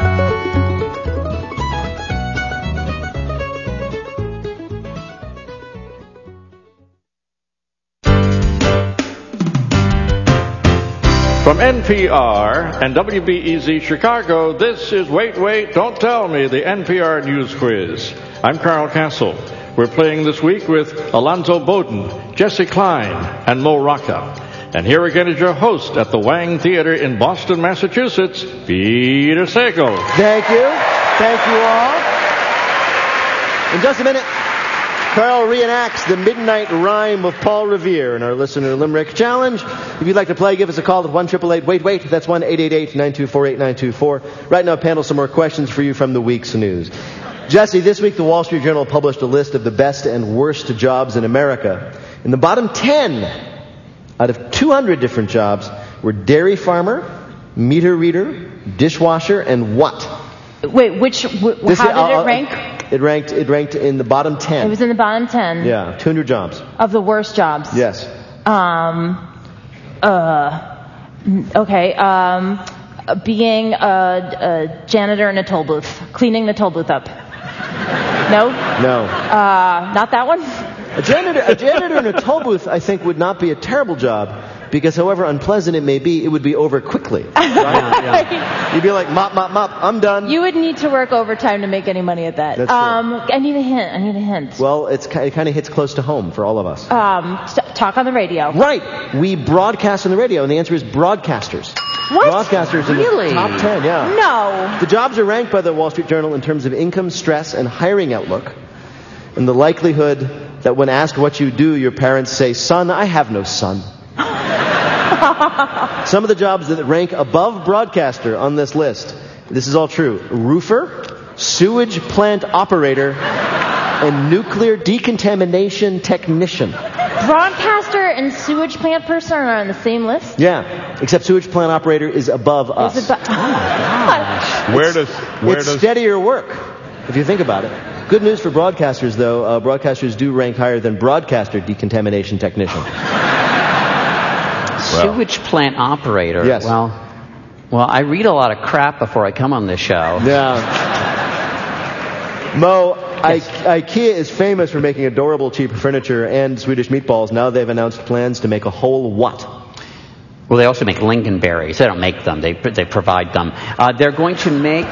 From NPR and WBEZ Chicago, this is Wait, Wait, Don't Tell Me, the NPR News Quiz. I'm Carl Castle. We're playing this week with Alonzo Bowden, Jesse Klein, and Mo Rocca. And here again is your host at the Wang Theater in Boston, Massachusetts, Peter Sagal. Thank you. Thank you all. In just a minute, Carl reenacts the midnight rhyme of Paul Revere in our Listener Limerick Challenge. If you'd like to play, give us a call at 1-888-WAIT-WAIT. That's 1-888-924-8924. Right now, panel, some more questions for you from the week's news. Jesse, this week the Wall Street Journal published a list of the best and worst jobs in America. In the bottom 10 out of 200 different jobs were dairy farmer, meter reader, dishwasher, and what? Wait, how did it rank? It ranked in the bottom 10. It was in the bottom 10. Yeah, 200 jobs. Of the worst jobs. Yes. Okay. Being a janitor in a toll booth, cleaning the toll booth up. No. No. Not that one. A janitor in a toll booth, I think, would not be a terrible job. Because however unpleasant it may be, it would be over quickly. Right? Yeah. You'd be like, mop, mop, mop, I'm done. You would need to work overtime to make any money at that. That's true. I need a hint. Well, it kind of hits close to home for all of us. Talk on the radio. Right. We broadcast on the radio, and the answer is broadcasters. What? Broadcasters really? In the top 10, yeah. No. The jobs are ranked by the Wall Street Journal in terms of income, stress, and hiring outlook. And the likelihood that when asked what you do, your parents say, son, I have no son. Some of the jobs that rank above broadcaster on this list, this is all true. Roofer, sewage plant operator, and nuclear decontamination technician. Broadcaster and sewage plant person are on the same list? Yeah, except sewage plant operator is above us. Oh my gosh. It's steadier work, if you think about it. Good news for broadcasters, though. Broadcasters do rank higher than broadcaster decontamination technician. Sewage plant operator. Yes. Well, I read a lot of crap before I come on this show. Yeah. Mo, yes. IKEA is famous for making adorable cheap furniture and Swedish meatballs. Now they've announced plans to make a whole what? Well, they also make lingonberries. They don't make them. They provide them. They're going to make.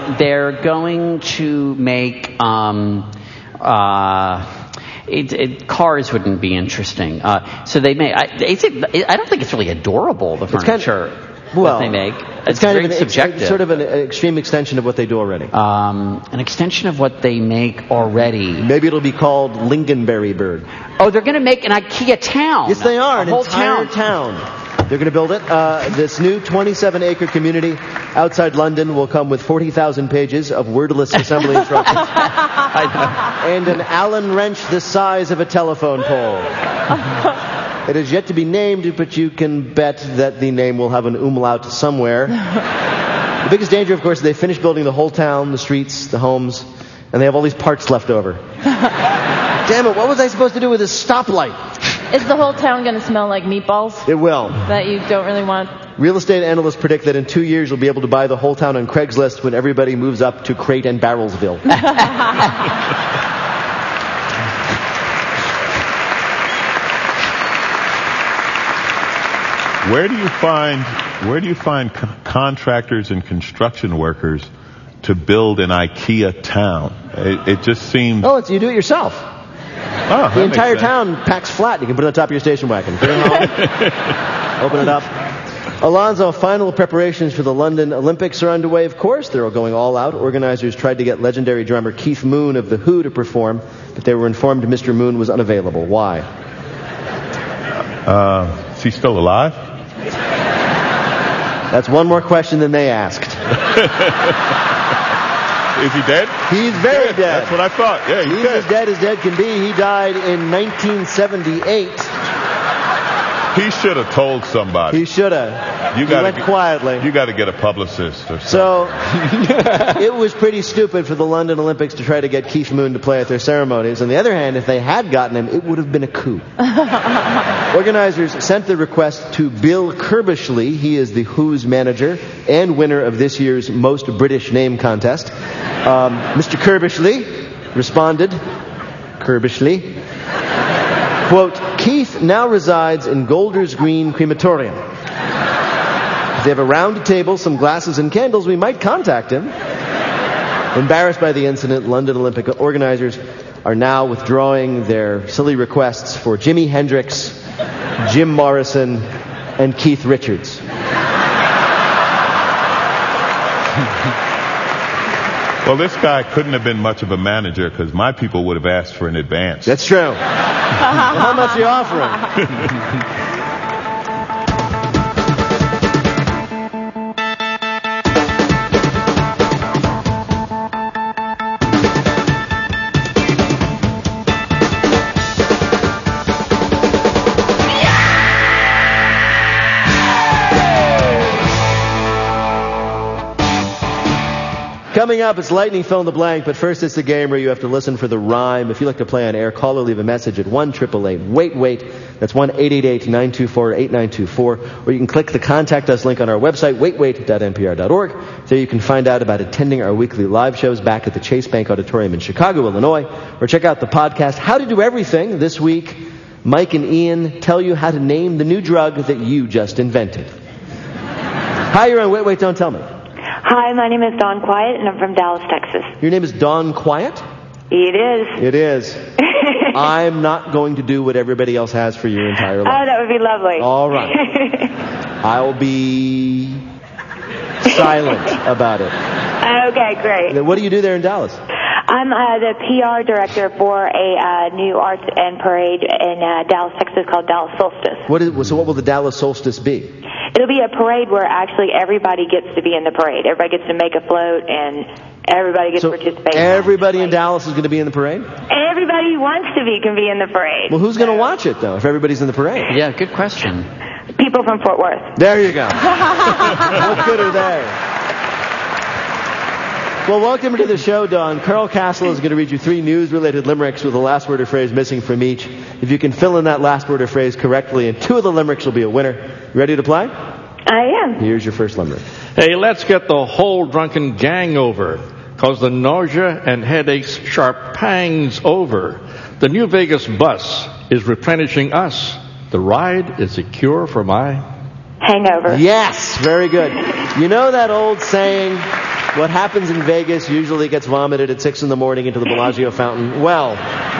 Cars wouldn't be interesting. So they make. I don't think it's really adorable, the furniture that they make. It's kind of subjective. It's sort of an extreme extension of what they do already. An extension of what they make already. Maybe it'll be called Lingonberry Bird. Oh, they're going to make an IKEA town. Yes, they are. An entire town. They're going to build it. This new 27-acre community outside London will come with 40,000 pages of wordless assembly instructions. And an Allen wrench the size of a telephone pole. It is yet to be named, but you can bet that the name will have an umlaut somewhere. The biggest danger, of course, is they finish building the whole town, the streets, the homes, and they have all these parts left over. Damn it, what was I supposed to do with this stoplight? Is the whole town going to smell like meatballs? It will. That you don't really want? Real estate analysts predict that in 2 years you'll be able to buy the whole town on Craigslist when everybody moves up to Crate and Barrelsville. Where do you find contractors and construction workers to build an IKEA town? It just seems. Oh, you do it yourself. Oh, the entire town packs flat. You can put it on top of your station wagon. Put it on, open it up. Alonzo, final preparations for the London Olympics are underway, of course. They're going all out. Organizers tried to get legendary drummer Keith Moon of The Who to perform, but they were informed Mr. Moon was unavailable. Why? Is he still alive? That's one more question than they asked. Is he dead? He's very dead. That's what I thought. Yeah, he's as dead as dead can be. He died in 1978. He should have told somebody. He should have. He went quietly. You got to get a publicist or something. So it was pretty stupid for the London Olympics to try to get Keith Moon to play at their ceremonies. On the other hand, if they had gotten him, it would have been a coup. Organizers sent the request to Bill Kerbishley. He is the Who's manager and winner of this year's Most British Name contest. Mr. Kerbishley responded, Kerbishley, quote, Keith now resides in Golders Green Crematorium. If they have a round table, some glasses and candles, we might contact him. Embarrassed by the incident, London Olympic organizers are now withdrawing their silly requests for Jimi Hendrix, Jim Morrison, and Keith Richards. Well, this guy couldn't have been much of a manager because my people would have asked for an advance. That's true. How much are you offering? Coming up, it's Lightning Fill in the Blank, but first it's the game where you have to listen for the rhyme. If you'd like to play on air, call or leave a message at 1-888-WAIT-WAIT. That's 1-888-924-8924. Or you can click the Contact Us link on our website, waitwait.npr.org. There you can find out about attending our weekly live shows back at the Chase Bank Auditorium in Chicago, Illinois. Or check out the podcast, How to Do Everything. This week, Mike and Ian tell you how to name the new drug that you just invented. Hi, you're on Wait, Wait, Don't Tell Me. Hi, my name is Dawn Quiet, and I'm from Dallas, Texas. Your name is Dawn Quiet? It is. It is. I'm not going to do what everybody else has for your entire life. Oh, that would be lovely. All right. I'll be silent about it. Okay, great. What do you do there in Dallas? I'm the PR director for a new arts and parade in Dallas, Texas called Dallas Solstice. So what will the Dallas Solstice be? It'll be a parade where actually everybody gets to be in the parade. Everybody gets to make a float and everybody gets to participate. Everybody in Dallas is going to be in the parade? Everybody who wants to be can be in the parade. Well, who's going to watch it, though, if everybody's in the parade? Yeah, good question. People from Fort Worth. There you go. What good are they? Well, welcome to the show, Dawn. Carl Castle is going to read you 3 news-related limericks with the last word or phrase missing from each. If you can fill in that last word or phrase correctly, and 2 of the limericks will be a winner. You ready to play? I am. Here's your first limerick. Hey, let's get the whole drunken gang over, 'cause the nausea and headaches sharp pangs over. The New Vegas bus is replenishing us. The ride is a cure for my hangover. Yes, very good. You know that old saying, what happens in Vegas usually gets vomited at 6 in the morning into the Bellagio fountain? Well,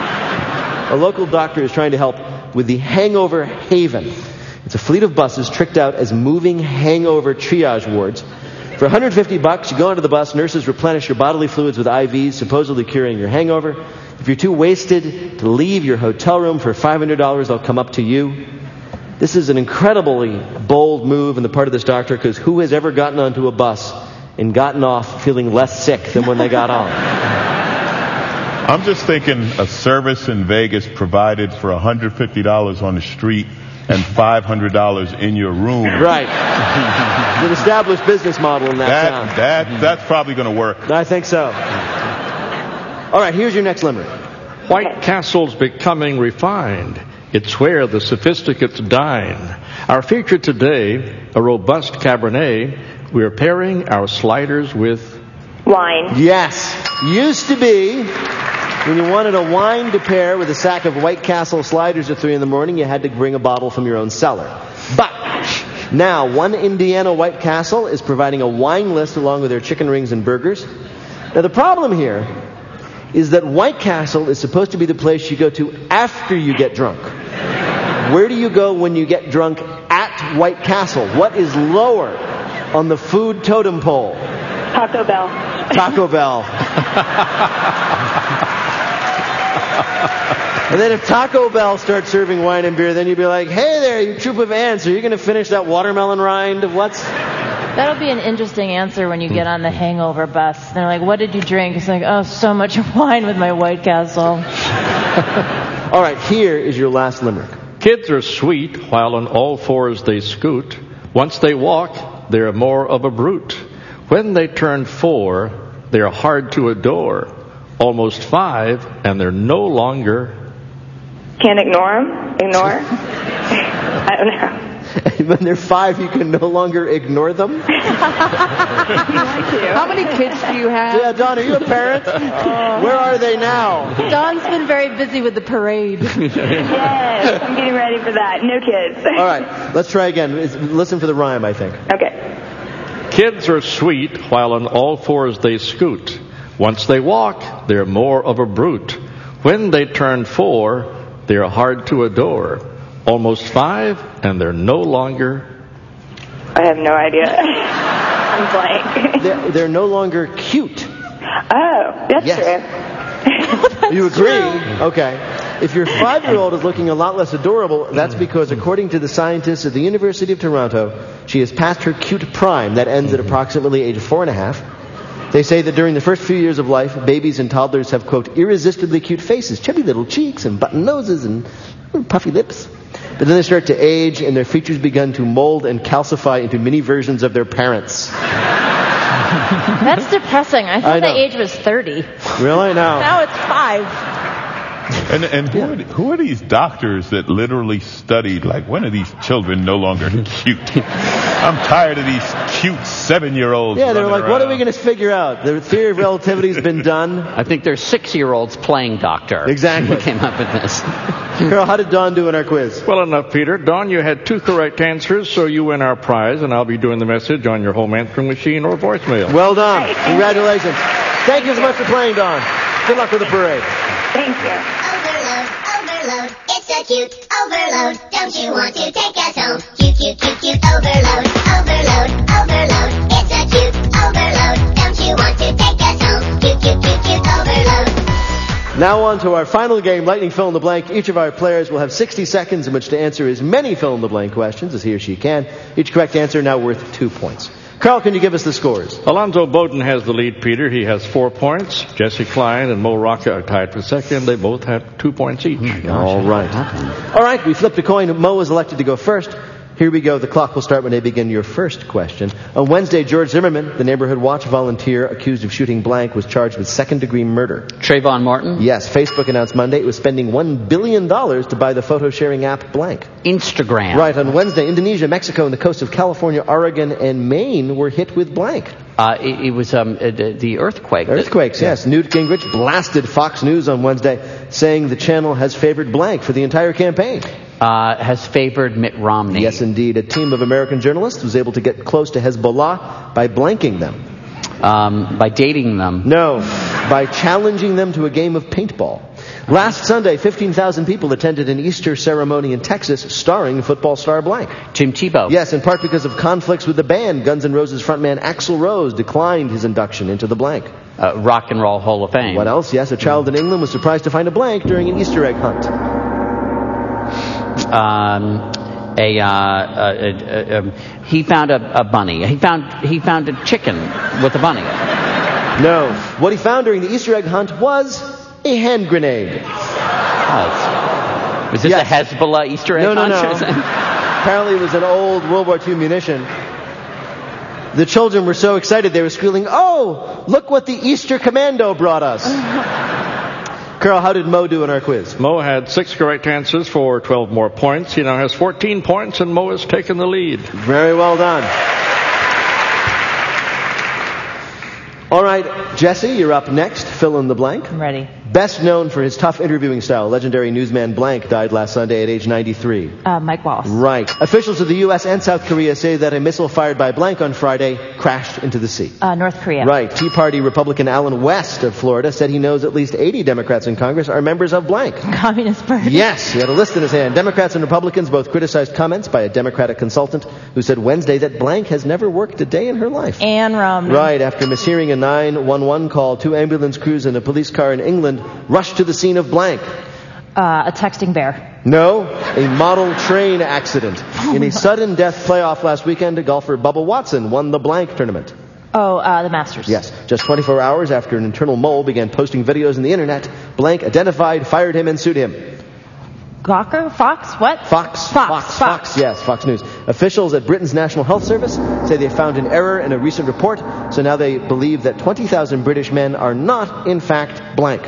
a local doctor is trying to help with the Hangover Haven. It's a fleet of buses tricked out as moving hangover triage wards. For $150, you go into the bus, nurses replenish your bodily fluids with IVs, supposedly curing your hangover. If you're too wasted to leave your hotel room for $500, they'll come up to you. This is an incredibly bold move on the part of this doctor, because who has ever gotten onto a bus and gotten off feeling less sick than when they got on? I'm just thinking a service in Vegas provided for $150 on the street and $500 in your room. Right. It's an established business model in that town. That's probably going to work. I think so. All right, here's your next limerick. White Castle's becoming refined. It's where the sophisticates dine. Our feature today, a robust Cabernet. We're pairing our sliders with wine. Yes. Used to be, when you wanted a wine to pair with a sack of White Castle sliders at 3 in the morning, you had to bring a bottle from your own cellar. But now, One Indiana White Castle is providing a wine list along with their chicken rings and burgers. Now, the problem here is that White Castle is supposed to be the place you go to after you get drunk. Where do you go when you get drunk at White Castle? What is lower on the food totem pole? Taco Bell. Taco Bell. And then if Taco Bell starts serving wine and beer, then you'd be like, hey there, you troop of ants, are you going to finish that watermelon rind? What's... That'll be an interesting answer when you get on the hangover bus. They're like, what did you drink? It's like, oh, so much wine with my White Castle. All right, here is your last limerick. Kids are sweet while on all fours they scoot. Once they walk, they're more of a brute. When they turn 4, they're hard to adore. Almost 5, and they're no longer... Can't ignore them? Ignore? I don't know. When they're 5, you can no longer ignore them? How many kids do you have? Yeah, Don, are you a parent? Where are they now? Don's been very busy with the parade. Yes, I'm getting ready for that. No kids. All right, let's try again. Listen for the rhyme, I think. Okay. Kids are sweet while on all fours they scoot. Once they walk, they're more of a brute. When they turn 4, they're hard to adore. Almost 5, and they're no longer... I have no idea. I'm blank. They're no longer cute. Oh, that's true. You agree? Okay. If your 5-year-old is looking a lot less adorable, that's because, according to the scientists at the University of Toronto, she has passed her cute prime. That ends at approximately age 4.5. They say that during the first few years of life, babies and toddlers have, quote, irresistibly cute faces, chubby little cheeks and button noses and puffy lips. But then they start to age, and their features begin to mold and calcify into mini versions of their parents. That's depressing. I thought the age was 30. Really? No. Now it's 5. And who are these doctors that literally studied, like, when are these children no longer cute? I'm tired of these cute 7-year-olds. Yeah, they're like, around. what are we going to figure out? The theory of relativity has been done. I think there's 6-year-olds playing doctor. Exactly. Who came up with this. Carol, how did Don do in our quiz? Well enough, Peter. Don, you had 2 correct answers, so you win our prize, and I'll be doing the message on your home answering machine or voicemail. Well done. Congratulations. Thank you so much for playing, Don. Good luck with the parade. Thank you. Overload, it's a cute overload. Don't you want to take us home? Cute, cute, cute, cute overload. It's a cute overload. Don't you want to take us home? Cute, cute, cute, cute overload. Now on to our final game, Lightning Fill in the Blank. Each of our players will have 60 seconds in which to answer as many fill-in-the-blank questions as he or she can. Each correct answer now worth 2 points. Carl, can you give us the scores? Alonzo Bowden has the lead, Peter. He has 4 points. Jesse Klein and Mo Rocca are tied for second. They both have 2 points each. All right, we flipped a coin. Mo is elected to go first. Here we go. The clock will start when I begin your first question. On Wednesday, George Zimmerman, the Neighborhood Watch volunteer accused of shooting blank, was charged with second-degree murder. Trayvon Martin? Yes. Facebook announced Monday it was spending $1 billion to buy the photo-sharing app blank. Instagram. Right. On Wednesday, Indonesia, Mexico, and the coasts of California, Oregon, and Maine were hit with blank. It was the earthquake. Earthquakes, yes. Newt Gingrich blasted Fox News on Wednesday, saying the channel has favored blank for the entire campaign. Has favored Mitt Romney. Yes, indeed. A team of American journalists was able to get close to Hezbollah by blanking them. By dating them. No, by challenging them to a game of paintball. Last Sunday, 15,000 people attended an Easter ceremony in Texas starring football star blank. Tim Tebow. Yes, in part because of conflicts with the band. Guns N' Roses frontman Axl Rose declined his induction into the blank. Rock and Roll Hall of Fame. What else? Yes, a child in England was surprised to find a blank during an Easter egg hunt. He found a bunny. He found a chicken with a bunny. No. What he found during the Easter egg hunt was a hand grenade. Was this a Hezbollah Easter egg hunt? No. Apparently it was an old World War II munition. The children were so excited they were squealing, "Oh, look what the Easter Commando brought us." Carl, how did Mo do in our quiz? Mo had 6 correct answers for 12 more points. He now has 14 points, and Mo has taken the lead. Very well done. All right, Jesse, you're up next. Fill in the blank. I'm ready. Best known for his tough interviewing style, legendary newsman Blank died last Sunday at age 93. Mike Wallace. Right. Officials of the U.S. and South Korea say that a missile fired by Blank on Friday crashed into the sea. North Korea. Right. Tea Party Republican Alan West of Florida said he knows at least 80 Democrats in Congress are members of Blank. Communist Party. Yes, he had a list in his hand. Democrats and Republicans both criticized comments by a Democratic consultant who said Wednesday that Blank has never worked a day in her life. Ann Romney. Right. After mishearing a 911 call, 2 ambulance crews and a police car in England rushed to the scene of Blank. A texting bear. No, a model train accident. In a sudden death playoff last weekend, golfer Bubba Watson won the blank tournament. Oh, the Masters. Yes. Just 24 hours after an internal mole began posting videos on the internet, blank identified, fired him, and sued him. Gawker? Fox? What? Fox. Yes, Fox News. Officials at Britain's National Health Service say they found an error in a recent report, so now they believe that 20,000 British men are not, in fact, blank.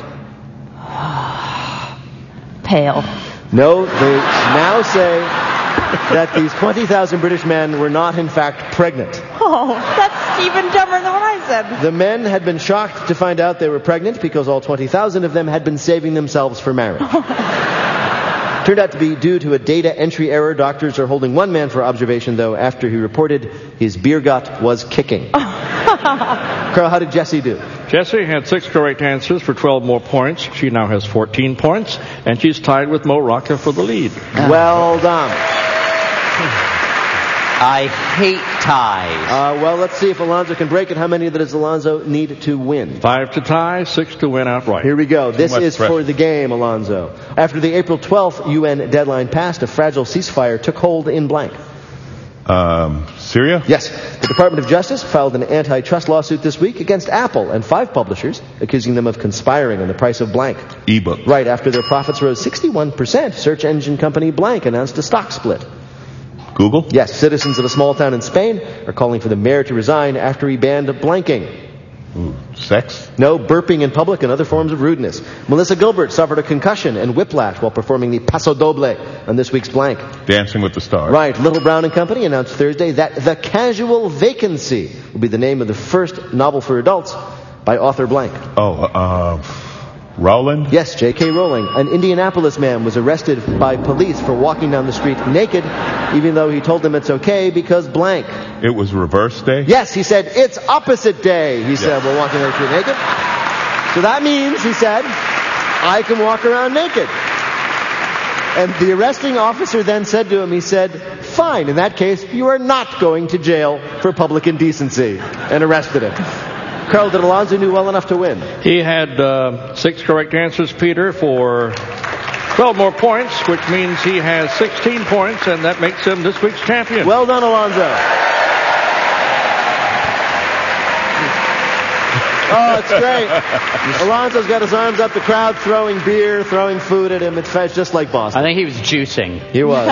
Pale. No, they now say that these 20,000 British men were not, in fact, pregnant. Oh, that's even dumber than what I said. The men had been shocked to find out they were pregnant because all 20,000 of them had been saving themselves for marriage. Turned out to be due to a data entry error. Doctors are holding one man for observation, though, after he reported his beer gut was kicking. Carl, how did Jessie do? Jessie had 6 correct answers for 12 more points. She now has 14 points, and she's tied with Mo Rocca for the lead. Well done. I hate ties. Well, let's see if Alonzo can break it. How many does Alonzo need to win? 5 to tie, 6 to win outright. Here we go. This is for the game, Alonzo. After the April 12th UN deadline passed, a fragile ceasefire took hold in blank. Syria? Yes. The Department of Justice filed an antitrust lawsuit this week against Apple and 5 publishers, accusing them of conspiring on the price of blank. Ebook. Right after their profits rose 61%, search engine company blank announced a stock split. Google? Yes. Citizens of a small town in Spain are calling for the mayor to resign after he banned blanking. Ooh, sex? No, burping in public and other forms of rudeness. Melissa Gilbert suffered a concussion and whiplash while performing the Paso Doble on this week's blank. Dancing with the Stars. Right. Little Brown and Company announced Thursday that The Casual Vacancy will be the name of the first novel for adults by author blank. Rowland? Yes, J.K. Rowling. An Indianapolis man was arrested by police for walking down the street naked, even though he told them it's okay because blank. It was reverse day? Yes, he said, it's opposite day, he said, while walking down the street naked. So that means, he said, I can walk around naked. And the arresting officer then said to him, he said, fine, in that case, you are not going to jail for public indecency, and arrested him. Carl, did Alonzo do well enough to win? He had 6 correct answers, Peter, for 12 more points, which means he has 16 points, and that makes him this week's champion. Well done, Alonzo. Oh, it's great. Alonzo's got his arms up, the crowd throwing beer, throwing food at him. It's just like Boston. I think he was juicing. He was.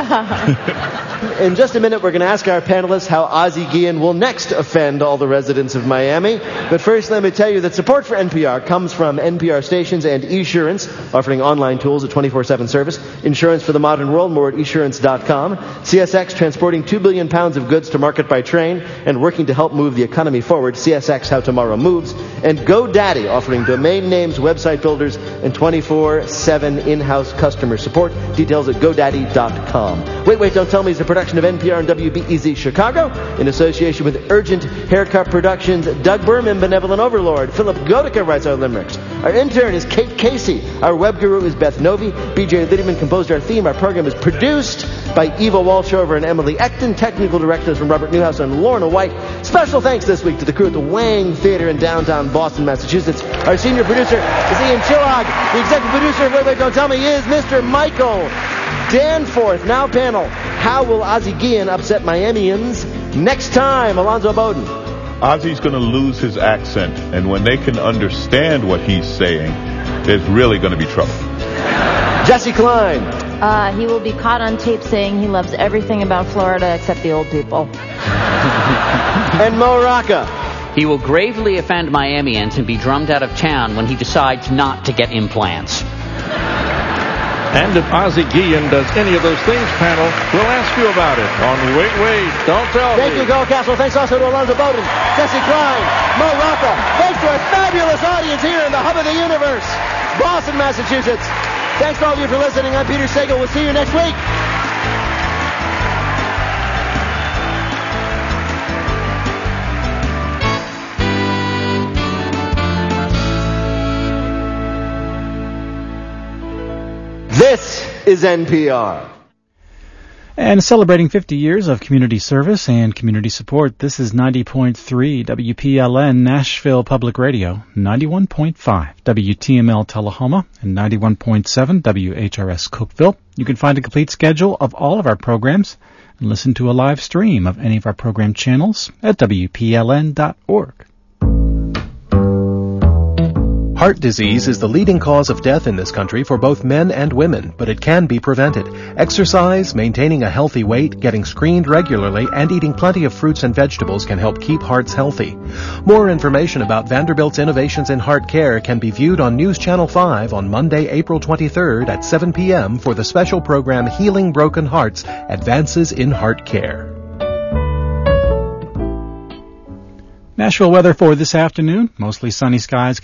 In just a minute, we're going to ask our panelists how Ozzie Guillen will next offend all the residents of Miami. But first, let me tell you that support for NPR comes from NPR stations and Esurance, offering online tools at 24/7 service. Insurance for the modern world, more at esurance.com. CSX, transporting 2 billion pounds of goods to market by train and working to help move the economy forward. CSX, how tomorrow moves. And GoDaddy, offering domain names, website builders, and 24/7 in-house customer support. Details at GoDaddy.com. Wait, Don't Tell Me is a production of NPR and WBEZ Chicago in association with Urgent Haircut Productions, Doug Berman, Benevolent Overlord. Philip Godica writes our limericks. Our intern is Kate Casey. Our web guru is Beth Novi. BJ Littman composed our theme. Our program is produced by Eva Walshover and Emily Ecton. Technical directors from Robert Newhouse and Lorna White. Special thanks this week to the crew at the Wang Theater in downtown Boston, Massachusetts. Our senior producer is Ian Chillog. The executive producer of Wait, Don't Tell Me is Mr. Michael Danforth. Now panel, how will Ozzie Guillen upset Miamians next time? Alonzo Bowden. Ozzie's going to lose his accent, and when they can understand what he's saying, there's really going to be trouble. Jesse Klein. He will be caught on tape saying he loves everything about Florida except the old people. And Mo Rocca. He will gravely offend Miamians and be drummed out of town when he decides not to get implants. And if Ozzie Guillen does any of those things, panel, we'll ask you about it on Wait, Don't Tell Me. Thank you, Carl Castle. Thanks also to Alonzo Bowden, Jesse Klein, Mo Rocca. Thanks to our fabulous audience here in the hub of the universe, Boston, Massachusetts. Thanks to all of you for listening. I'm Peter Sagal. We'll see you next week. This is NPR. And celebrating 50 years of community service and community support, this is 90.3 WPLN Nashville Public Radio, 91.5 WTML Tullahoma, and 91.7 WHRS Cookeville. You can find a complete schedule of all of our programs and listen to a live stream of any of our program channels at WPLN.org. Heart disease is the leading cause of death in this country for both men and women, but it can be prevented. Exercise, maintaining a healthy weight, getting screened regularly, and eating plenty of fruits and vegetables can help keep hearts healthy. More information about Vanderbilt's innovations in heart care can be viewed on News Channel 5 on Monday, April 23rd at 7 p.m. for the special program Healing Broken Hearts, Advances in Heart Care. Nashville weather for this afternoon, mostly sunny skies.